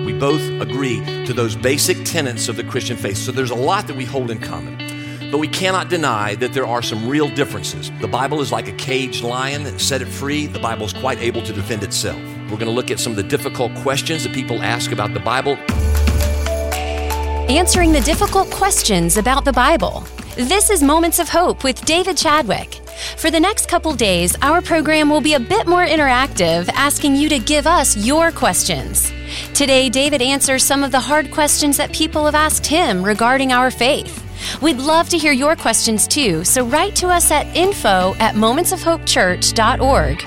We both agree to those basic tenets of the Christian faith. So there's a lot that we hold in common. But we cannot deny that there are some real differences. The Bible is like a caged lion. Set it free, the Bible is quite able to defend itself. We're going to look at some of the difficult questions that people ask about the Bible. Answering the difficult questions about the Bible. This is Moments of Hope with David Chadwick. For the next couple days, our program will be a bit more interactive, asking you to give us your questions. Today, David answers some of the hard questions that people have asked him regarding our faith. We'd love to hear your questions too, so write to us at info@momentsofhopechurch.org.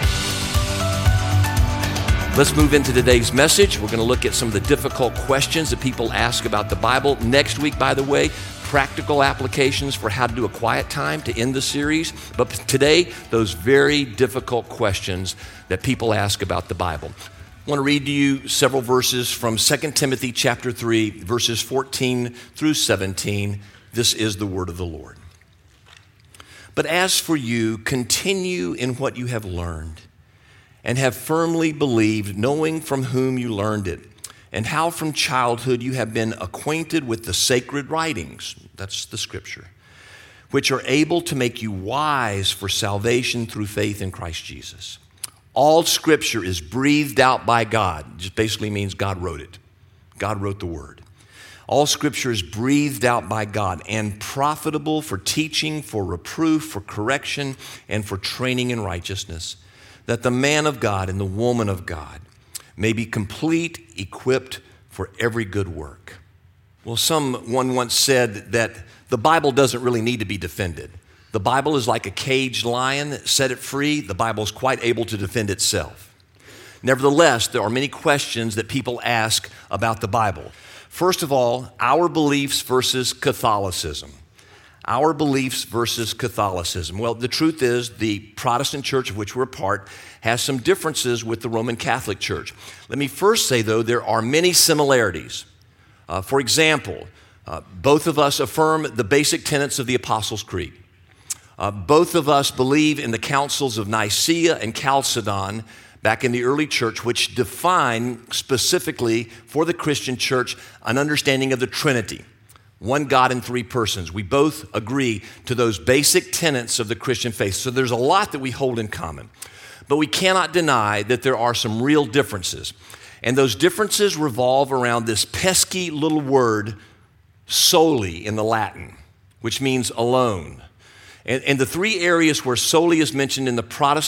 Let's move into today's message. We're going to look at some of the difficult questions that people ask about the Bible. Next week, by the way, practical applications for how to do a quiet time to end the series. But today, those very difficult questions that people ask about the Bible. I want to read to you several verses from 2 Timothy chapter 3, verses 14 through 17. This is the word of the Lord. But as for you, continue in what you have learned and have firmly believed, knowing from whom you learned it, and how from childhood you have been acquainted with the sacred writings, that's the scripture, which are able to make you wise for salvation through faith in Christ Jesus. All scripture is breathed out by God. It just basically means God wrote it. God wrote the word. All scripture is breathed out by God and profitable for teaching, for reproof, for correction, and for training in righteousness, that the man of God and the woman of God may be complete, equipped for every good work. Well, someone once said that the Bible doesn't really need to be defended. The Bible is like a caged lion. Set it free, the Bible is quite able to defend itself. Nevertheless, there are many questions that people ask about the Bible. First of all, our beliefs versus Catholicism. Our beliefs versus Catholicism. Well, the truth is the Protestant church of which we're a part has some differences with the Roman Catholic Church. Let me first say, though, there are many similarities. For example, both of us affirm the basic tenets of the Apostles' Creed. Both of us believe in the councils of Nicaea and Chalcedon back in the early church, which define specifically for the Christian church an understanding of the Trinity. One God in three persons. We both agree to those basic tenets of the Christian faith. So there's a lot that we hold in common. But we cannot deny that there are some real differences. And those differences revolve around this pesky little word, soli in the Latin, which means alone. And the three areas where soli is mentioned in the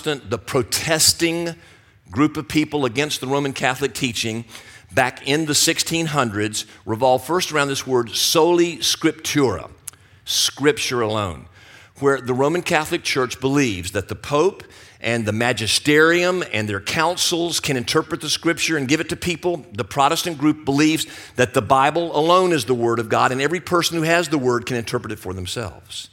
protesting group of people against the Roman Catholic teaching back in the 1600s revolve first around this word soli scriptura, scripture alone, where the Roman Catholic Church believes that the Pope and the magisterium and their councils can interpret the scripture and give it to people. The Protestant group believes that the Bible alone is the word of God, and every person who has the word can interpret it for themselves.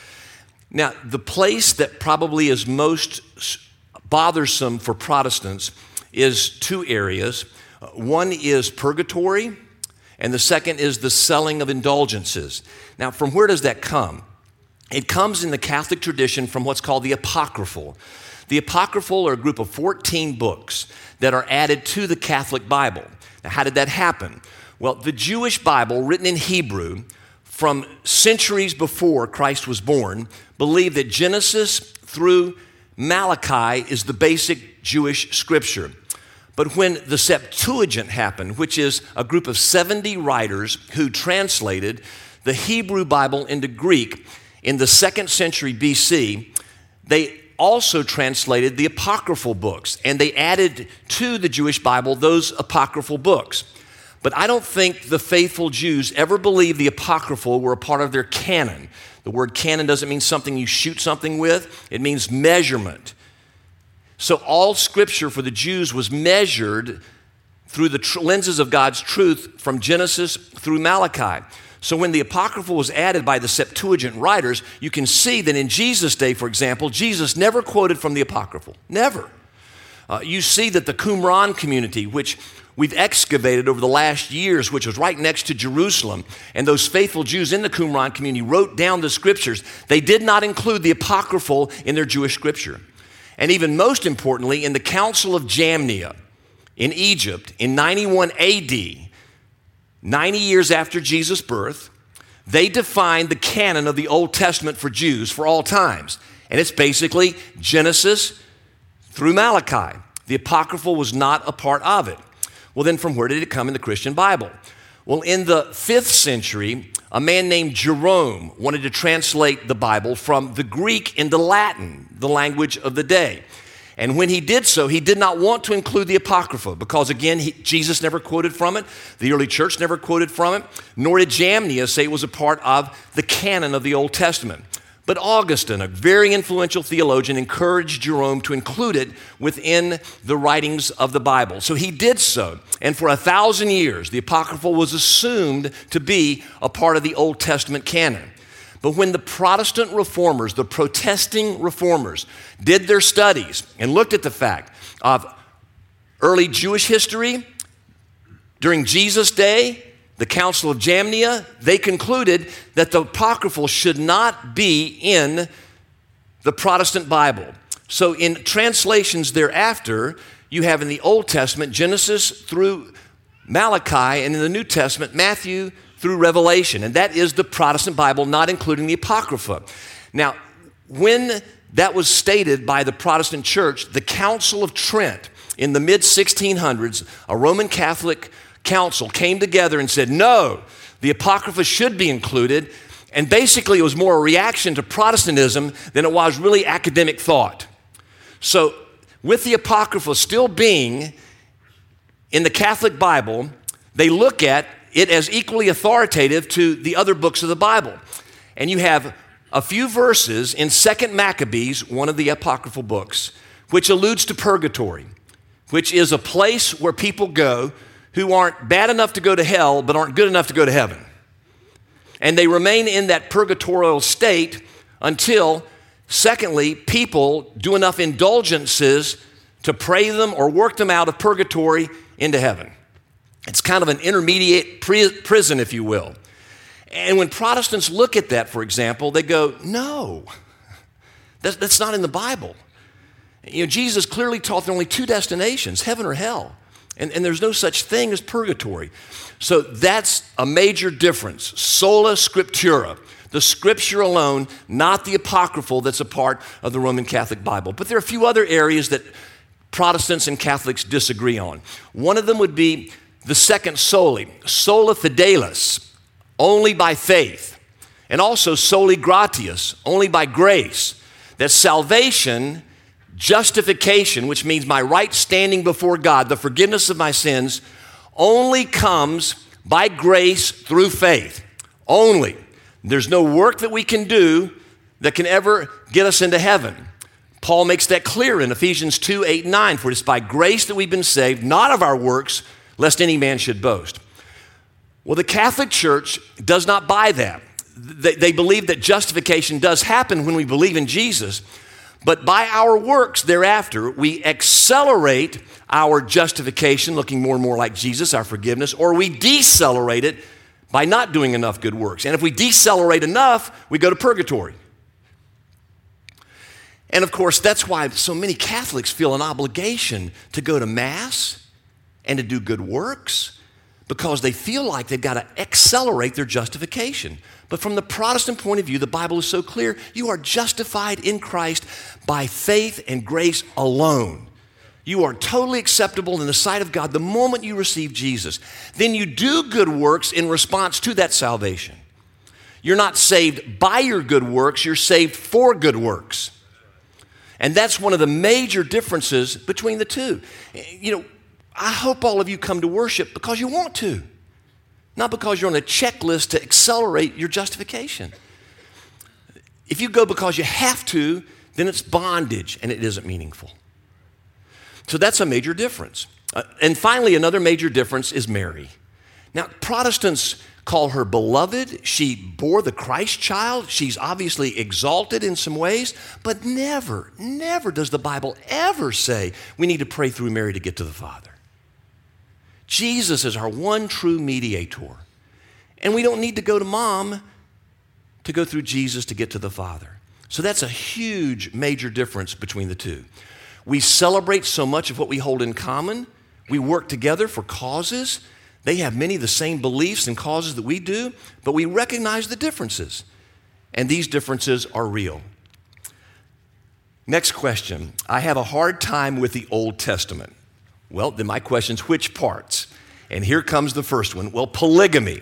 Now, the place that probably is most bothersome for Protestants is two areas. One is purgatory, and the second is the selling of indulgences. Now, from where does that come? It comes in the Catholic tradition from what's called the Apocryphal. The Apocryphal are a group of 14 books that are added to the Catholic Bible. Now, how did that happen? Well, the Jewish Bible, written in Hebrew from centuries before Christ was born, believed that Genesis through Malachi is the basic Jewish scripture. But when the Septuagint happened, which is a group of 70 writers who translated the Hebrew Bible into Greek in the 2nd century BC, they also translated the apocryphal books, and they added to the Jewish Bible those apocryphal books. But I don't think the faithful Jews ever believed the apocryphal were a part of their canon. The word canon doesn't mean something you shoot something with. It means measurement. So all scripture for the Jews was measured through the lenses of God's truth from Genesis through Malachi. So when the Apocryphal was added by the Septuagint writers, you can see that in Jesus' day, for example, Jesus never quoted from the Apocryphal. Never. You see that the Qumran community, which we've excavated over the last years, which was right next to Jerusalem, and those faithful Jews in the Qumran community wrote down the scriptures. They did not include the Apocryphal in their Jewish scripture. And even most importantly, in the Council of Jamnia in Egypt in 91 AD, 90 years after Jesus' birth, they defined the canon of the Old Testament for Jews for all times. And it's basically Genesis through Malachi. The Apocryphal was not a part of it. Well, then from where did it come in the Christian Bible? Well, in the 5th century, a man named Jerome wanted to translate the Bible from the Greek into Latin, the language of the day. And when he did so, he did not want to include the Apocrypha because, again, Jesus never quoted from it. The early church never quoted from it. Nor did Jamnia say it was a part of the canon of the Old Testament. But Augustine, a very influential theologian, encouraged Jerome to include it within the writings of the Bible. So he did so. And for 1,000 years, the Apocryphal was assumed to be a part of the Old Testament canon. But when the Protestant reformers, the protesting reformers, did their studies and looked at the fact of early Jewish history during Jesus' day, the Council of Jamnia, they concluded that the Apocryphal should not be in the Protestant Bible. So in translations thereafter, you have in the Old Testament, Genesis through Malachi, and in the New Testament, Matthew through Revelation, and that is the Protestant Bible, not including the Apocrypha. Now, when that was stated by the Protestant Church, the Council of Trent in the mid-1600s, a Roman Catholic council came together and said, no, the Apocrypha should be included, and basically it was more a reaction to Protestantism than it was really academic thought. So, with the Apocrypha still being in the Catholic Bible, they look at it as equally authoritative to the other books of the Bible. And you have a few verses in 2 Maccabees, one of the apocryphal books, which alludes to purgatory, which is a place where people go who aren't bad enough to go to hell, but aren't good enough to go to heaven. And they remain in that purgatorial state until, secondly, people do enough indulgences to pray them or work them out of purgatory into heaven. It's kind of an intermediate prison, if you will. And when Protestants look at that, for example, they go, no, that's not in the Bible. You know, Jesus clearly taught there are only two destinations, heaven or hell. And there's no such thing as purgatory. So that's a major difference. Sola scriptura, the scripture alone, not the apocryphal that's a part of the Roman Catholic Bible. But there are a few other areas that Protestants and Catholics disagree on. One of them would be the second soli, sola fidelis, only by faith, and also soli gratias, only by grace. That salvation, justification, which means my right standing before God, the forgiveness of my sins, only comes by grace through faith. Only. There's no work that we can do that can ever get us into heaven. Paul makes that clear in Ephesians 2, 8, and 9, for it is by grace that we've been saved, not of our works, lest any man should boast. Well, the Catholic Church does not buy that. They believe that justification does happen when we believe in Jesus, but by our works thereafter, we accelerate our justification, looking more and more like Jesus, our forgiveness, or we decelerate it by not doing enough good works. And if we decelerate enough, we go to purgatory. And of course, that's why so many Catholics feel an obligation to go to Mass and to do good works, because they feel like they've got to accelerate their justification. But from the Protestant point of view, the Bible is so clear. You are justified in Christ by faith and grace alone. You are totally acceptable in the sight of God the moment you receive Jesus. Then you do good works in response to that salvation. You're not saved by your good works, you're saved for good works. And that's one of the major differences between the two. You know, I hope all of you come to worship because you want to, not because you're on a checklist to accelerate your justification. If you go because you have to, then it's bondage and it isn't meaningful. So that's a major difference. And finally, another major difference is Mary. Now, Protestants call her beloved. She bore the Christ child. She's obviously exalted in some ways, but never does the Bible ever say we need to pray through Mary to get to the Father. Jesus is our one true mediator. And we don't need to go to Mom to go through Jesus to get to the Father. So that's a huge, major difference between the two. We celebrate so much of what we hold in common. We work together for causes They have many of the same beliefs and causes that we do, but we recognize the differences. And these differences are real. Next question. I have a hard time with the Old Testament. Well, then my question is, which parts? And here comes the first one. Well, polygamy.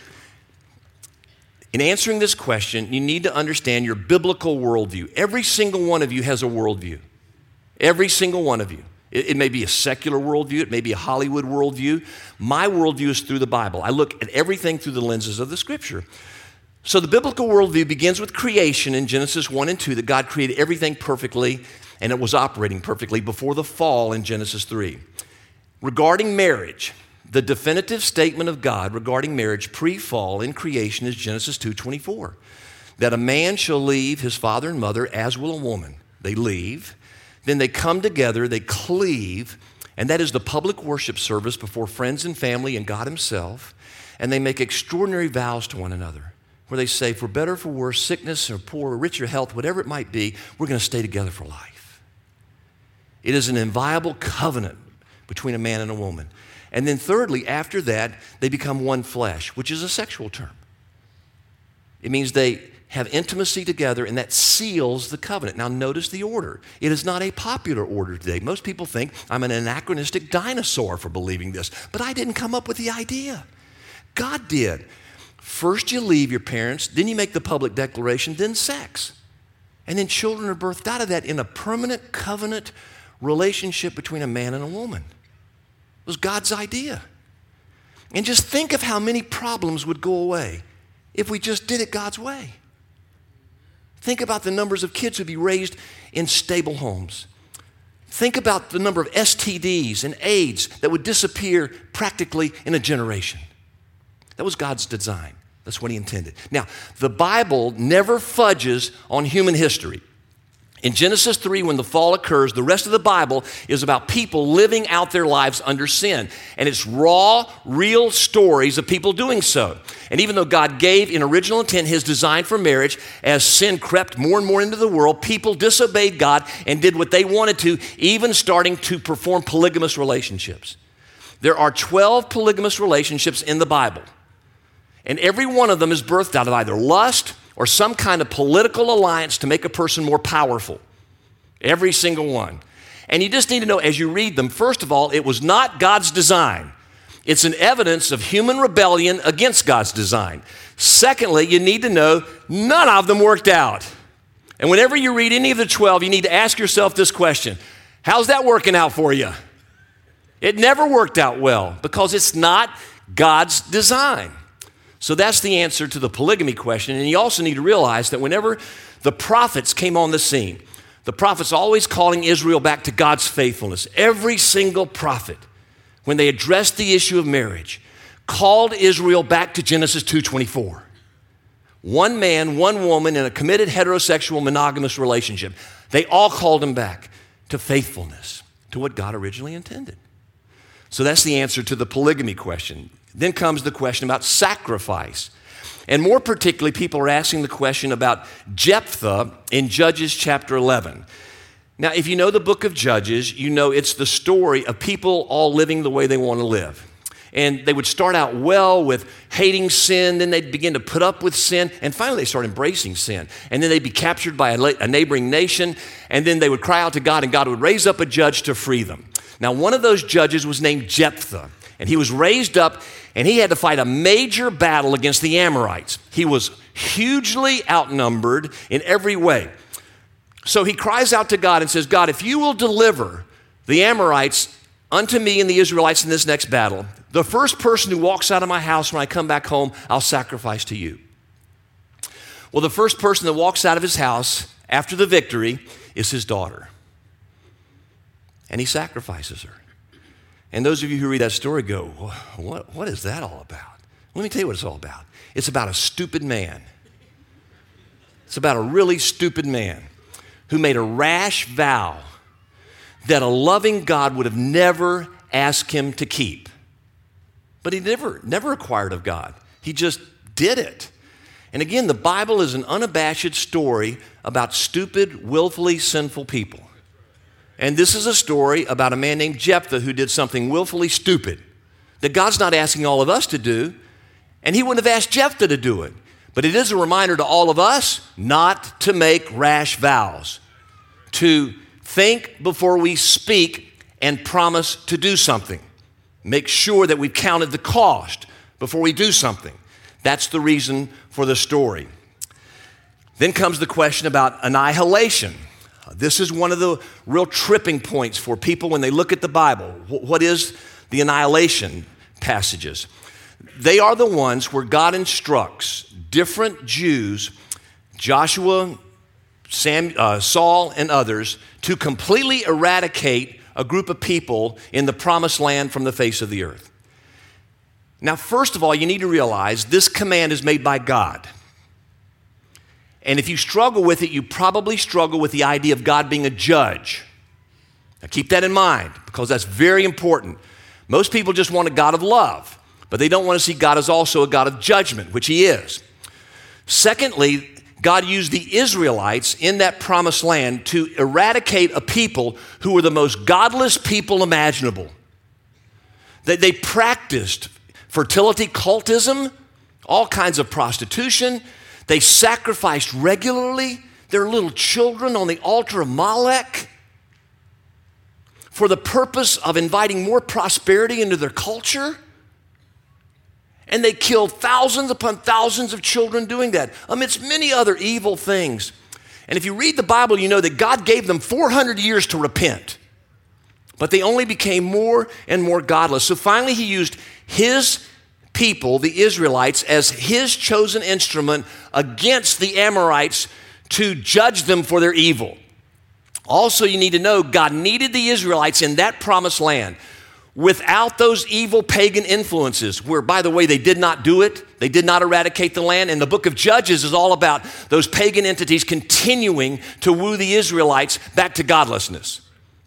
In answering this question, you need to understand your biblical worldview. Every single one of you has a worldview. Every single one of you. It may be a secular worldview. It may be a Hollywood worldview. My worldview is through the Bible. I look at everything through the lenses of the Scripture. So the biblical worldview begins with creation in Genesis 1 and 2, that God created everything perfectly and it was operating perfectly before the fall in Genesis 3. Regarding marriage, the definitive statement of God regarding marriage pre-fall in creation is Genesis 2:24, that a man shall leave his father and mother, as will a woman. They leave, then they come together, they cleave, and that is the public worship service before friends and family and God himself, and they make extraordinary vows to one another, where they say, for better or for worse, sickness or poor, rich or health, whatever it might be, we're going to stay together for life. It is an inviolable covenant between a man and a woman. And then thirdly, after that, they become one flesh, which is a sexual term. It means they have intimacy together, and that seals the covenant. Now notice the order. It is not a popular order today. Most people think I'm an anachronistic dinosaur for believing this, but I didn't come up with the idea. God did. First you leave your parents, then you make the public declaration, then sex. And then children are birthed out of that in a permanent covenant relationship between a man and a woman. It was God's idea. And just think of how many problems would go away if we just did it God's way. Think about the numbers of kids who would be raised in stable homes. Think about the number of STDs and AIDS that would disappear practically in a generation. That was God's design. That's what he intended. Now, the Bible never fudges on human history. In Genesis 3, when the fall occurs, the rest of the Bible is about people living out their lives under sin. And it's raw, real stories of people doing so. And even though God gave in original intent his design for marriage, as sin crept more and more into the world, people disobeyed God and did what they wanted to, even starting to perform polygamous relationships. There are 12 polygamous relationships in the Bible. And every one of them is birthed out of either lust or some kind of political alliance to make a person more powerful. Every single one. And you just need to know as you read them, first of all, it was not God's design. It's an evidence of human rebellion against God's design. Secondly, you need to know none of them worked out. And whenever you read any of the 12, you need to ask yourself this question: how's that working out for you? It never worked out well because it's not God's design. So that's the answer to the polygamy question. And you also need to realize that whenever the prophets came on the scene, the prophets always calling Israel back to God's faithfulness. Every single prophet, when they addressed the issue of marriage, called Israel back to Genesis 2:24. One man, one woman in a committed heterosexual monogamous relationship. They all called them back to faithfulness, to what God originally intended. So that's the answer to the polygamy question. Then comes the question about sacrifice. And more particularly, people are asking the question about Jephthah in Judges chapter 11. Now, if you know the book of Judges, you know it's the story of people all living the way they want to live. And they would start out well with hating sin, then they'd begin to put up with sin, and finally they start embracing sin. And then they'd be captured by a neighboring nation, and then they would cry out to God, and God would raise up a judge to free them. Now, one of those judges was named Jephthah. And he was raised up, and he had to fight a major battle against the Amorites. He was hugely outnumbered in every way. So he cries out to God and says, God, if you will deliver the Amorites unto me and the Israelites in this next battle, the first person who walks out of my house when I come back home, I'll sacrifice to you. Well, the first person that walks out of his house after the victory is his daughter. And he sacrifices her. And those of you who read that story go, what is that all about? Let me tell you what it's all about. It's about a stupid man. It's about a really stupid man who made a rash vow that a loving God would have never asked him to keep. But he never acquired of God. He just did it. And again, the Bible is an unabashed story about stupid, willfully sinful people. And this is a story about a man named Jephthah who did something willfully stupid. that God's not asking all of us to do, and he wouldn't have asked Jephthah to do it. But it is a reminder to all of us not to make rash vows, to think before we speak and promise to do something. Make sure that we've counted the cost before we do something. That's the reason for the story. Then comes the question about annihilation. This is one of the real tripping points for people when they look at the Bible. What is the annihilation passages? They are the ones where God instructs different Jews, Joshua, Saul, and others, to completely eradicate a group of people in the promised land from the face of the earth. Now, first of all, you need to realize this command is made by God. And if you struggle with it, you probably struggle with the idea of God being a judge. Now, keep that in mind, because that's very important. Most people just want a God of love, but they don't want to see God as also a God of judgment, which he is. Secondly, God used the Israelites in that promised land to eradicate a people who were the most godless people imaginable. They practiced fertility cultism, all kinds of prostitution. They sacrificed regularly their little children on the altar of Molech for the purpose of inviting more prosperity into their culture. And they killed thousands upon thousands of children doing that, amidst many other evil things. And if you read the Bible, you know that God gave them 400 years to repent. But they only became more and more godless. So finally he used his people, the Israelites, as his chosen instrument against the Amorites to judge them for their evil. Also, you need to know God needed the Israelites in that promised land. Without those evil pagan influences, where, by the way, they did not do it, they did not eradicate the land, and the book of Judges is all about those pagan entities continuing to woo the Israelites back to godlessness.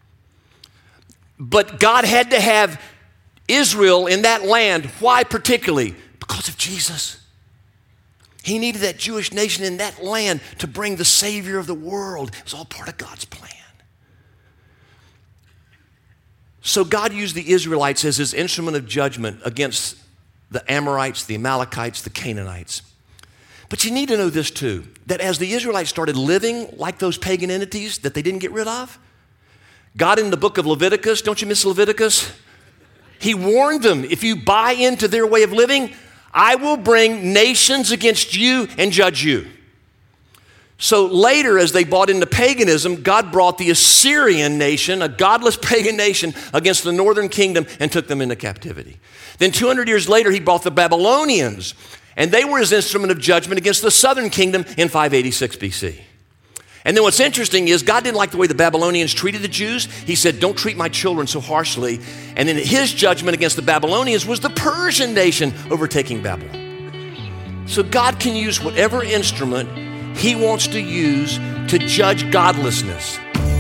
But God had to have Israel in that land. Why particularly? Because of Jesus. He needed that Jewish nation in that land to bring the Savior of the world. It was all part of God's plan. So God used the Israelites as his instrument of judgment against the Amorites, the Amalekites, the Canaanites. But you need to know this too, that as the Israelites started living like those pagan entities that they didn't get rid of, God in the book of Leviticus, don't you miss Leviticus? He warned them, if you buy into their way of living, I will bring nations against you and judge you. So later, as they bought into paganism, God brought the Assyrian nation, a godless pagan nation, against the northern kingdom and took them into captivity. Then 200 years later, he brought the Babylonians, and they were his instrument of judgment against the southern kingdom in 586 BC. And then what's interesting is God didn't like the way the Babylonians treated the Jews. He said, don't treat my children so harshly. And then his judgment against the Babylonians was the Persian nation overtaking Babylon. So God can use whatever instrument he wants to use to judge godlessness.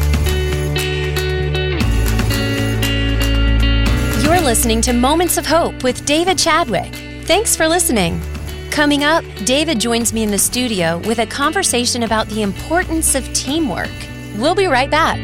You're listening to Moments of Hope with David Chadwick. Thanks for listening. Coming up, David joins me in the studio with a conversation about the importance of teamwork. We'll be right back.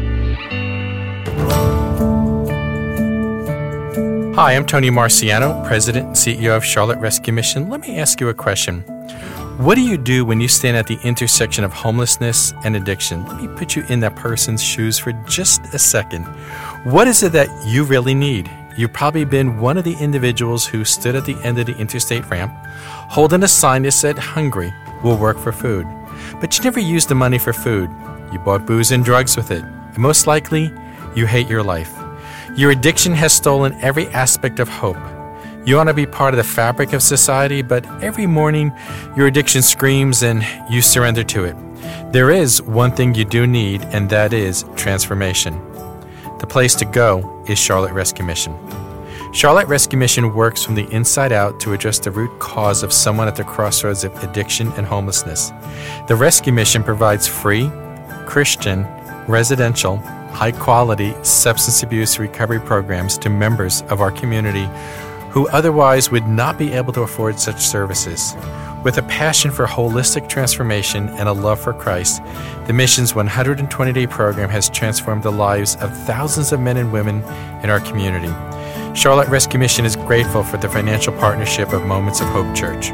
Hi, I'm Tony Marciano, President and CEO of Charlotte Rescue Mission. Let me ask you a question. What do you do when you stand at the intersection of homelessness and addiction? Let me put you in that person's shoes for just a second. What is it that you really need? You've probably been one of the individuals who stood at the end of the interstate ramp, holding a sign that said, "Hungry, will work for food." But you never used the money for food. You bought booze and drugs with it. And most likely, you hate your life. Your addiction has stolen every aspect of hope. You want to be part of the fabric of society, but every morning your addiction screams and you surrender to it. There is one thing you do need, and that is transformation. The place to go is Charlotte Rescue Mission. Charlotte Rescue Mission works from the inside out to address the root cause of someone at the crossroads of addiction and homelessness. The Rescue Mission provides free, Christian, residential, high-quality substance abuse recovery programs to members of our community who otherwise would not be able to afford such services. With a passion for holistic transformation and a love for Christ, the mission's 120-day program has transformed the lives of thousands of men and women in our community. Charlotte Rescue Mission is grateful for the financial partnership of Moments of Hope Church.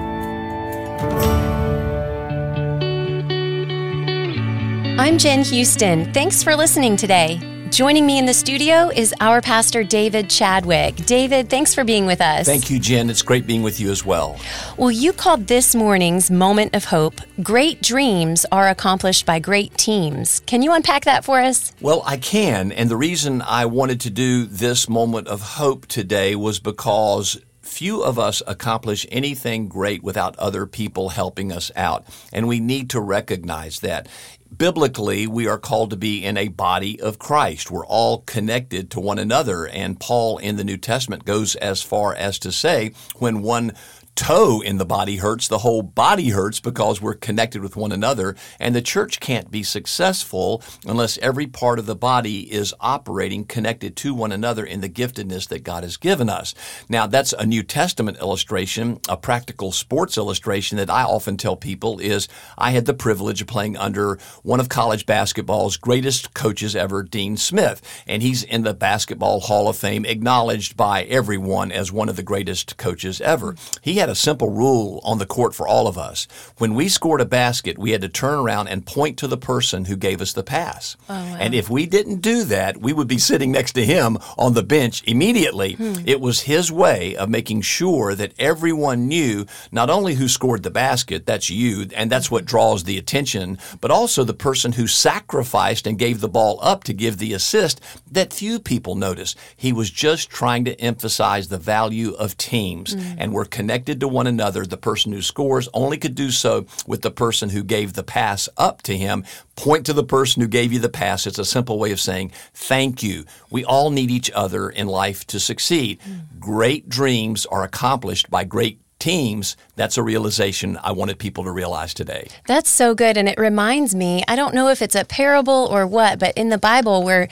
I'm Jen Houston. Thanks for listening today. Joining me in the studio is our pastor, David Chadwick. David, thanks for being with us. Thank you, Jen. It's great being with you as well. Well, you called this morning's Moment of Hope, Great Dreams Are Accomplished by Great Teams. Can you unpack that for us? Well, I can. And the reason I wanted to do this Moment of Hope today was because few of us accomplish anything great without other people helping us out. And we need to recognize that. Biblically, we are called to be in a body of Christ. We're all connected to one another. And Paul in the New Testament goes as far as to say, when one toe in the body hurts, the whole body hurts because we're connected with one another. And the church can't be successful unless every part of the body is operating connected to one another in the giftedness that God has given us. Now, that's a New Testament illustration. A practical sports illustration that I often tell people is I had the privilege of playing under one of college basketball's greatest coaches ever, Dean Smith. And he's in the Basketball Hall of Fame, acknowledged by everyone as one of the greatest coaches ever. He had a simple rule on the court for all of us. When we scored a basket, we had to turn around and point to the person who gave us the pass. Oh, wow. And if we didn't do that, we would be sitting next to him on the bench immediately. It was his way of making sure that everyone knew not only who scored the basket, that's you, and that's what draws the attention, but also the person who sacrificed and gave the ball up to give the assist that few people notice. He was just trying to emphasize the value of teams, and we're connected to one another. The person who scores only could do so with the person who gave the pass up to him. Point to the person who gave you the pass. It's a simple way of saying thank you. We all need each other in life to succeed. Great dreams are accomplished by great teams. That's a realization I wanted people to realize today. That's so good. And it reminds me, I don't know if it's a parable or what, but in the Bible where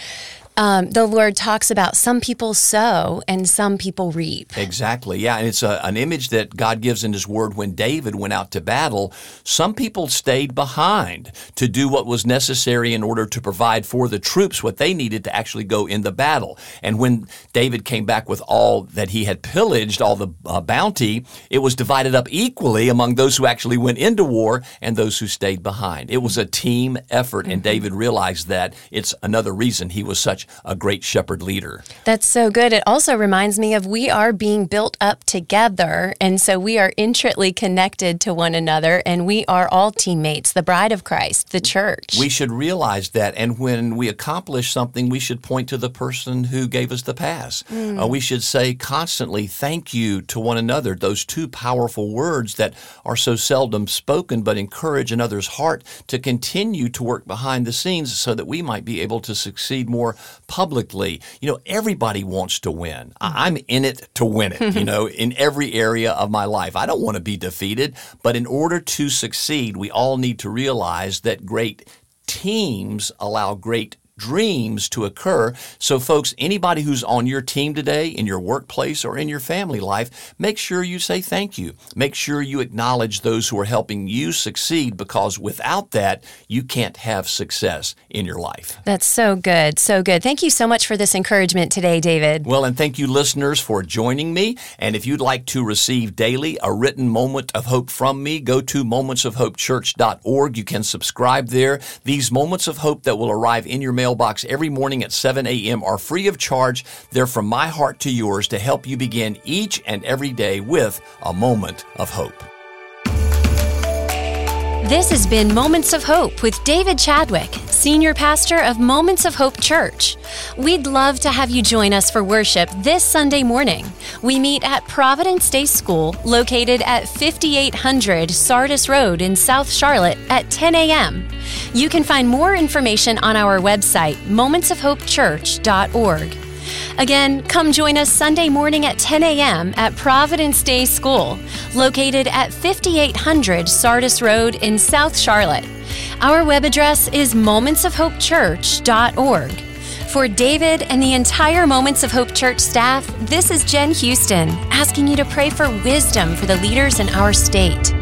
the Lord talks about some people sow and some people reap. Exactly, yeah. And it's an image that God gives in His Word. When David went out to battle, some people stayed behind to do what was necessary in order to provide for the troops what they needed to actually go in the battle. And when David came back with all that he had pillaged, all the bounty, it was divided up equally among those who actually went into war and those who stayed behind. It was a team effort, and David realized that. It's another reason he was such a great shepherd leader. That's so good. It also reminds me of we are being built up together, and so we are intricately connected to one another, and we are all teammates, the bride of Christ, the church. We should realize that, and when we accomplish something, we should point to the person who gave us the pass. We should say constantly, thank you to one another, those two powerful words that are so seldom spoken, but encourage another's heart to continue to work behind the scenes so that we might be able to succeed more publicly. You know, everybody wants to win. I'm in it to win it, in every area of my life. I don't want to be defeated, but in order to succeed, we all need to realize that great teams allow great dreams to occur. So folks, anybody who's on your team today, in your workplace or in your family life, make sure you say thank you. Make sure you acknowledge those who are helping you succeed, because without that, you can't have success in your life. That's so good. So good. Thank you so much for this encouragement today, David. Well, and thank you, listeners, for joining me. And if you'd like to receive daily a written moment of hope from me, go to momentsofhopechurch.org. You can subscribe there. These moments of hope that will arrive in your mailbox every morning at 7 a.m. are free of charge. They're from my heart to yours to help you begin each and every day with a moment of hope. This has been Moments of Hope with David Chadwick, Senior Pastor of Moments of Hope Church. We'd love to have you join us for worship this Sunday morning. We meet at Providence Day School, located at 5800 Sardis Road in South Charlotte at 10 a.m. You can find more information on our website, momentsofhopechurch.org. Again, come join us Sunday morning at 10 a.m. at Providence Day School, located at 5800 Sardis Road in South Charlotte. Our web address is momentsofhopechurch.org. For David and the entire Moments of Hope Church staff, this is Jen Houston, asking you to pray for wisdom for the leaders in our state.